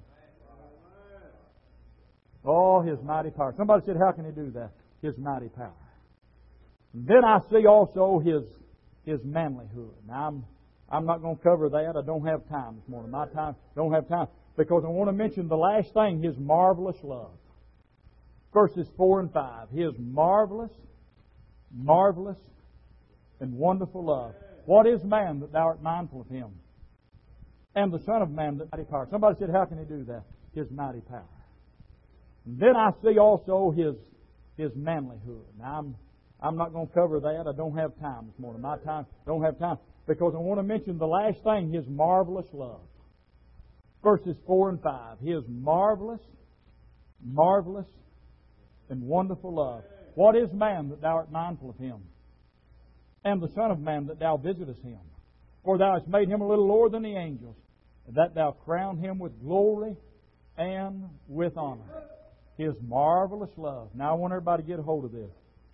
Oh, His mighty power. Somebody said, how can He do that? His mighty power. And then I see also His manlyhood. Now, I'm not going to cover that. I don't have time this morning. My time, don't have time. Because I want to mention the last thing, His marvelous love. Verses 4 and 5. His marvelous, marvelous, and wonderful love. What is man that Thou art mindful of him? And the Son of Man that mighty power. Somebody said, how can He do that? His mighty power. And then I see also His manlyhood. Now, I'm not going to cover that. I don't have time this morning. My time, don't have time. Because I want to mention the last thing, His marvelous love. Verses 4 and 5. His marvelous, marvelous, and wonderful love. What is man that Thou art mindful of him? And the Son of Man that Thou visitest him? For Thou hast made him a little lower than the angels, and that Thou crown him with glory and with honor. His marvelous love. Now I want everybody to get a hold of this.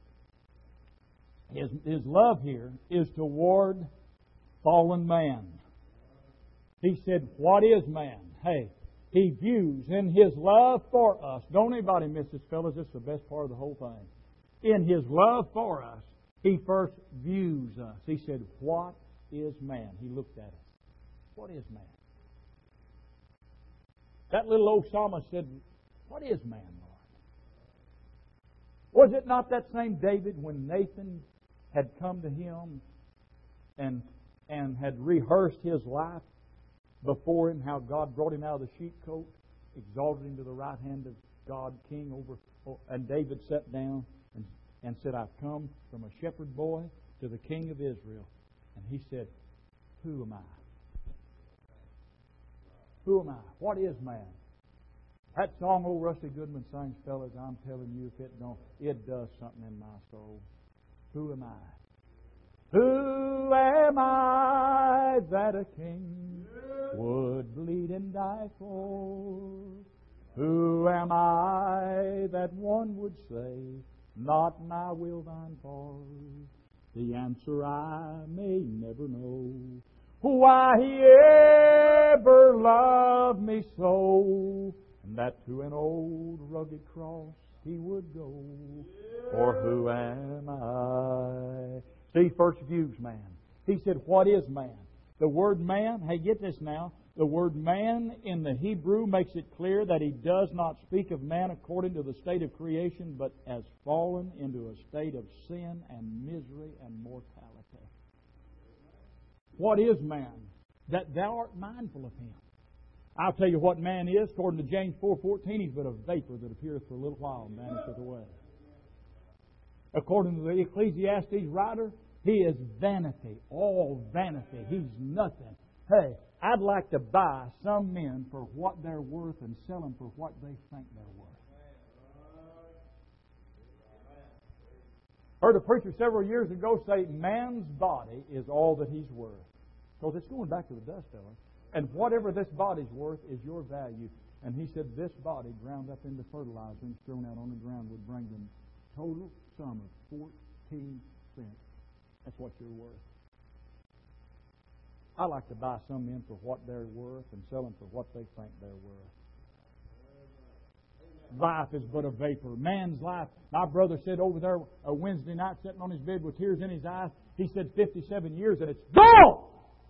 His love here is toward fallen man. He said, what is man? Hey, He views in His love for us. Don't anybody miss this, fellas. This is the best part of the whole thing. In His love for us, He first views us. He said, what is man? He looked at us. What is man? That little old psalmist said, what is man, Lord? Was it not that same David when Nathan had come to him and had rehearsed his life before him, how God brought him out of the sheepcote, exalted him to the right hand of God, king over, and David sat down and said, I've come from a shepherd boy to the king of Israel. And he said, who am I? Who am I? What is man? That song old Rusty Goodman sings, fellas, I'm telling you, if it don't, it does something in my soul. Who am I? Who am I that a king would bleed and die for? Who am I that one would say, not my will thine for? The answer I may never know. Why He ever loved me so, and that to an old rugged cross He would go. For who am I? See, first views man. He said, what is man? The word man, hey, get this now. The word man in the Hebrew makes it clear that he does not speak of man according to the state of creation, but as fallen into a state of sin and misery and mortality. What is man? That thou art mindful of him. I'll tell you what man is. According to James 4:14, he's but a vapor that appeareth for a little while and vanisheth away. According to the Ecclesiastes writer, he is vanity, all vanity. He's nothing. Hey, I'd like to buy some men for what they're worth and sell them for what they think they're worth. Heard a preacher several years ago say, man's body is all that he's worth. Because it's going back to the dust, fellas. And whatever this body's worth is your value. And he said this body ground up into fertilizer and thrown out on the ground would bring them total sum of 14 cents. That's what you're worth. I like to buy some in for what they're worth and sell them for what they think they're worth. Life is but a vapor. Man's life. My brother said over there a Wednesday night, sitting on his bed with tears in his eyes, he said 57 years and it's gone!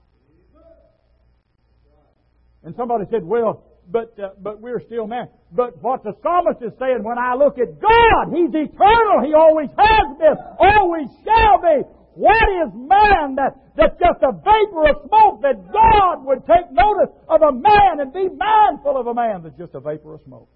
And somebody said, well, but we're still man. But what the psalmist is saying, when I look at God, He's eternal. He always has been, always shall be. What is man that's just a vapor of smoke, that God would take notice of a man and be mindful of a man that's just a vapor of smoke?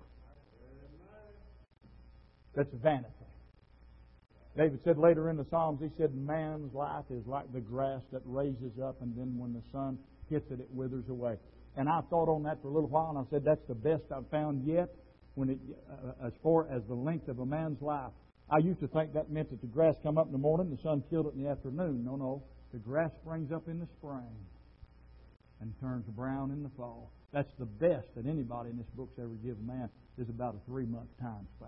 That's vanity. David said later in the Psalms, he said, man's life is like the grass that raises up and then when the sun hits it, it withers away. And I thought on that for a little while and I said, that's the best I've found yet as far as the length of a man's life. I used to think that meant that the grass come up in the morning, the sun killed it in the afternoon. No. The grass springs up in the spring and turns brown in the fall. That's the best that anybody in this book's ever given man, is about a 3-month time span.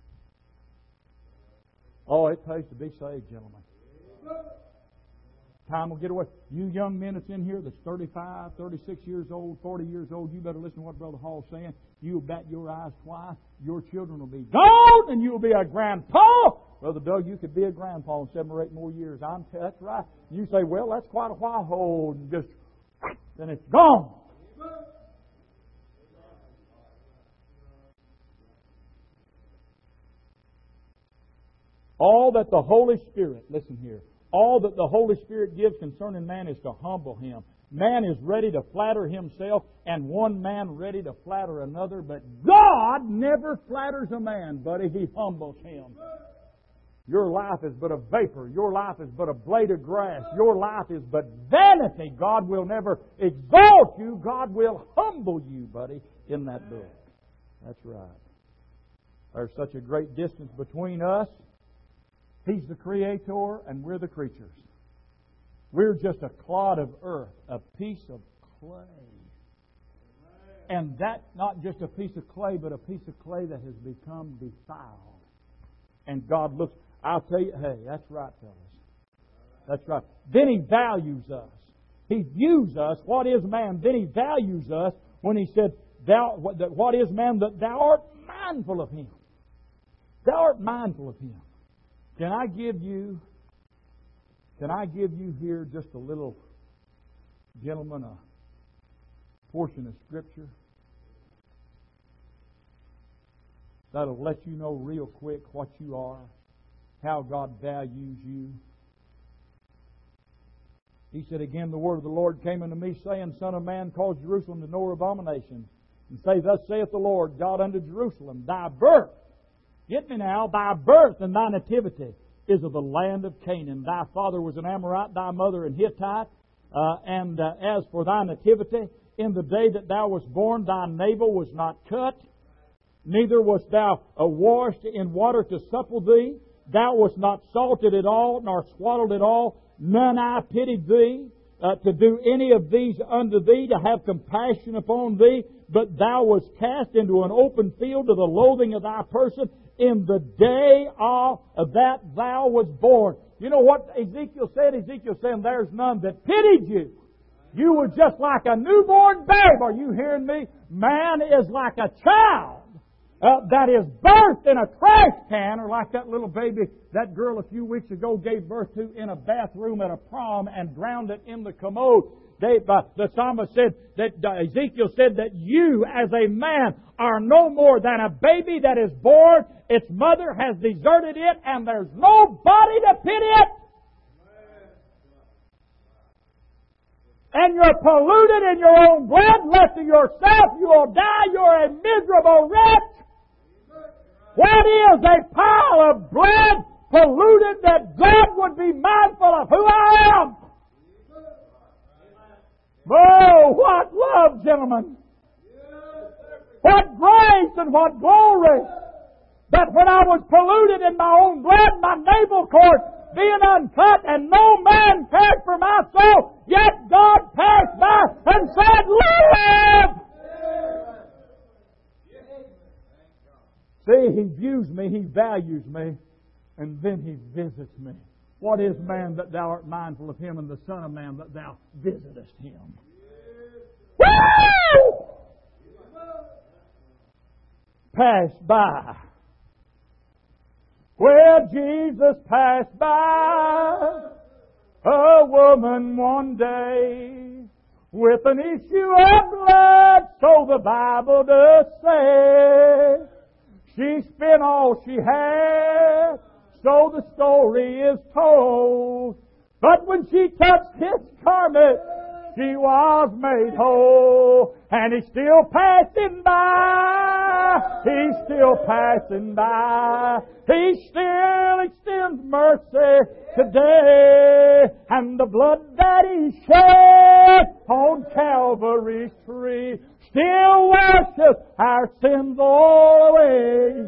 Oh, it pays to be saved, gentlemen. Time will get away. You young men that's in here that's 35, 36 years old, 40 years old, you better listen to what Brother Hall's saying. You'll bat your eyes twice. Your children will be gone and you'll be a grandpa. Brother Doug, you could be a grandpa in 7 or 8 more years. That's right. You say, well, that's quite a while. Oh, and just, then it's gone. All that the Holy Spirit, listen here, all that the Holy Spirit gives concerning man is to humble him. Man is ready to flatter himself and one man ready to flatter another, but God never flatters a man, buddy. He humbles him. Your life is but a vapor. Your life is but a blade of grass. Your life is but vanity. God will never exalt you. God will humble you, buddy, in that book. That's right. There's such a great distance between us. He's the Creator and we're the creatures. We're just a clod of earth, a piece of clay. And that, not just a piece of clay, but a piece of clay that has become defiled. And God looks, I'll tell you, hey, that's right, fellas. That's right. Then He values us. He views us. What is man? Then He values us when He said, what is man? That thou art mindful of him. Thou art mindful of him. Can I give you here just a little, gentlemen, a portion of Scripture that'll let you know real quick what you are, how God values you. He said, again, the word of the Lord came unto me, saying, Son of man, cause Jerusalem to know her abominations, and say, Thus saith the Lord God unto Jerusalem, Thy birth, get me now, thy birth and thy nativity is of the land of Canaan. Thy father was an Amorite, thy mother an Hittite. And as for thy nativity, in the day that thou wast born, thy navel was not cut, neither wast thou washed in water to supple thee. Thou wast not salted at all, nor swaddled at all. None I pitied thee to do any of these unto thee, to have compassion upon thee. But thou wast cast into an open field to the loathing of thy person in the day of that thou was born. You know what Ezekiel said? Ezekiel said, there's none that pitied you. You were just like a newborn babe. Are you hearing me? Man is like a child that is birthed in a trash can, or like that little baby that girl a few weeks ago gave birth to in a bathroom at a prom and drowned it in the commode. The psalmist said that Ezekiel said that you as a man are no more than a baby that is born. Its mother has deserted it and there's nobody to pity it. And you're polluted in your own blood. Left to yourself, you will die. You're a miserable wretch. What is a pile of blood polluted that God would be mindful of who I am? Oh, what love, gentlemen! What grace and what glory! That when I was polluted in my own blood, my navel cord being uncut, and no man cared for my soul, yet God passed by and said, Live! See, He views me, He values me, and then He visits me. What is man that Thou art mindful of him, and the Son of Man that Thou visitest him? Woo! Passed by. Where Jesus passed by, a woman one day with an issue of blood, so the Bible does say. She spent all she had, so the story is told. But when she touched His garment, she was made whole. And He's still passing by. He's still passing by. He still extends mercy today. And the blood that He shed on Calvary's tree still washes our sins all away.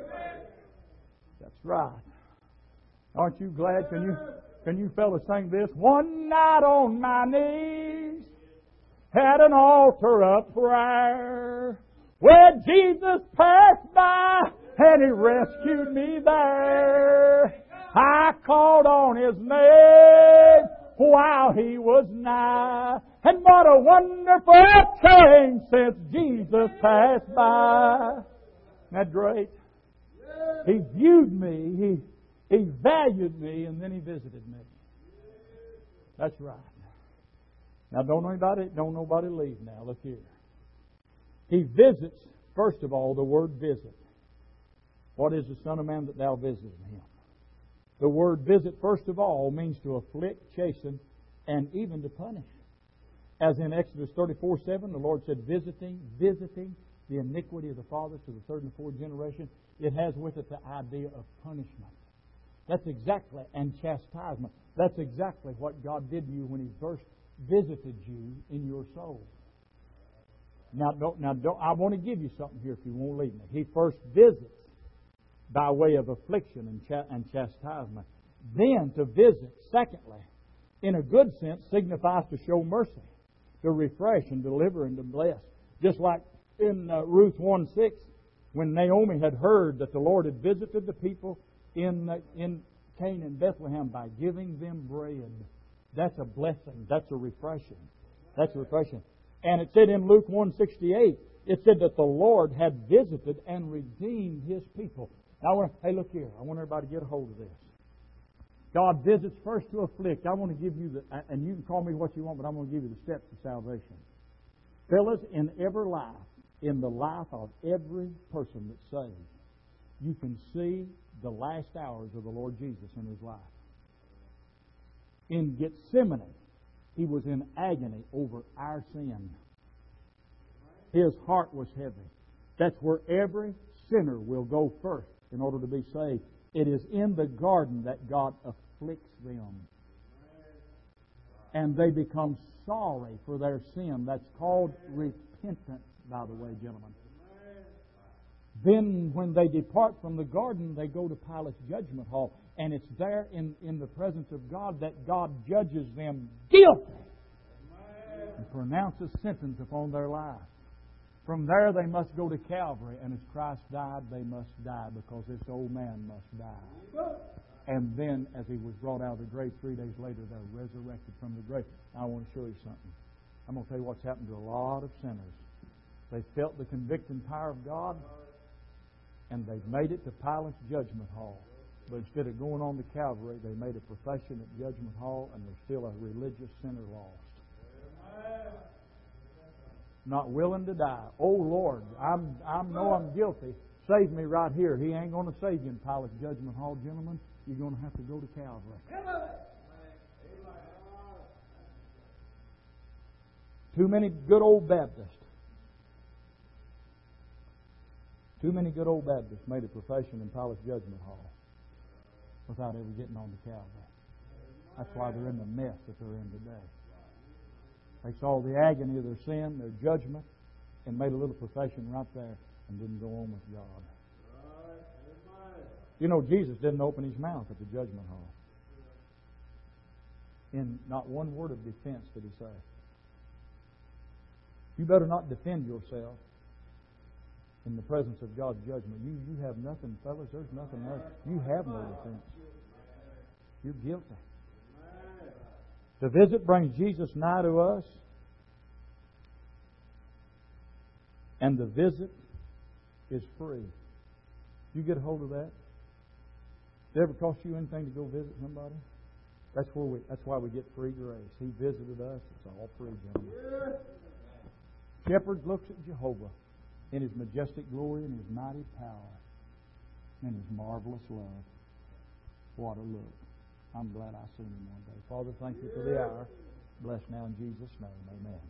That's right. Aren't you glad? Can you fellas sing this? One night on my knees at an altar of prayer, where Jesus passed by and He rescued me there. I called on His name while He was nigh, and what a wonderful change since Jesus passed by. Isn't that great? He viewed me, He valued me, and then He visited me. That's right. Now don't nobody leave now. Look here. He visits, first of all, the word visit. What is the Son of Man that Thou visitest him? The word visit, first of all, means to afflict, chasten, and even to punish. As in Exodus 34:7, the Lord said, visiting the iniquity of the fathers to the third and fourth generation. It has with it the idea of punishment. That's exactly, and chastisement. That's exactly what God did to you when He first visited you in your soul. Now, I want to give you something here if you won't leave me. He first visits by way of affliction and chastisement. Then to visit, secondly, in a good sense, signifies to show mercy, to refresh and deliver and to bless. Just like in Ruth 1:6, when Naomi had heard that the Lord had visited the people in Canaan, Bethlehem, by giving them bread. That's a blessing. That's a refreshing. That's a refreshing. And it said in Luke 1:68, it said that the Lord had visited and redeemed His people. Now, hey, look here. I want everybody to get a hold of this. God visits first to afflict. I want to give you and you can call me what you want, but I'm going to give you the steps to salvation. Fellas, in every life, in the life of every person that's saved, you can see the last hours of the Lord Jesus in His life. In Gethsemane, He was in agony over our sin. His heart was heavy. That's where every sinner will go first in order to be saved. It is in the garden that God afflicts them. And they become sorry for their sin. That's called repentance, by the way, gentlemen. Then when they depart from the garden, they go to Pilate's judgment hall. And it's there in the presence of God that God judges them guilty and pronounces sentence upon their life. From there they must go to Calvary, and as Christ died, they must die, because this old man must die. And then, as He was brought out of the grave 3 days later, they're resurrected from the grave. Now, I want to show you something. I'm going to tell you what's happened to a lot of sinners. They felt the convicting power of God, and they've made it to Pilate's judgment hall. But instead of going on to Calvary, they made a profession at judgment hall, and they're still a religious sinner lost. Not willing to die. Oh Lord, I know I'm guilty. Save me right here. He ain't going to save you in Pilate's judgment hall, gentlemen. You're going to have to go to Calvary. Too many good old Baptists. Too many good old Baptists made a profession in Pilate's judgment hall without ever getting on to Calvary. That's why they're in the mess that they're in today. They saw the agony of their sin, their judgment, and made a little profession right there and didn't go on with God. You know, Jesus didn't open His mouth at the judgment hall. In not one word of defense did He say. You better not defend yourself. in the presence of God's judgment. You have nothing, fellas. There's nothing else. You have no defense. You're guilty. The visit brings Jesus nigh to us. And the visit is free. You get a hold of that? Did it ever cost you anything to go visit somebody? That's why we get free grace. He visited us. It's all free, gentlemen. Shepherd looks at Jehovah in His majestic glory and His mighty power and His marvelous love. What a look. I'm glad I seen Him one day. Father, thank You for the hour. Bless now in Jesus' name. Amen.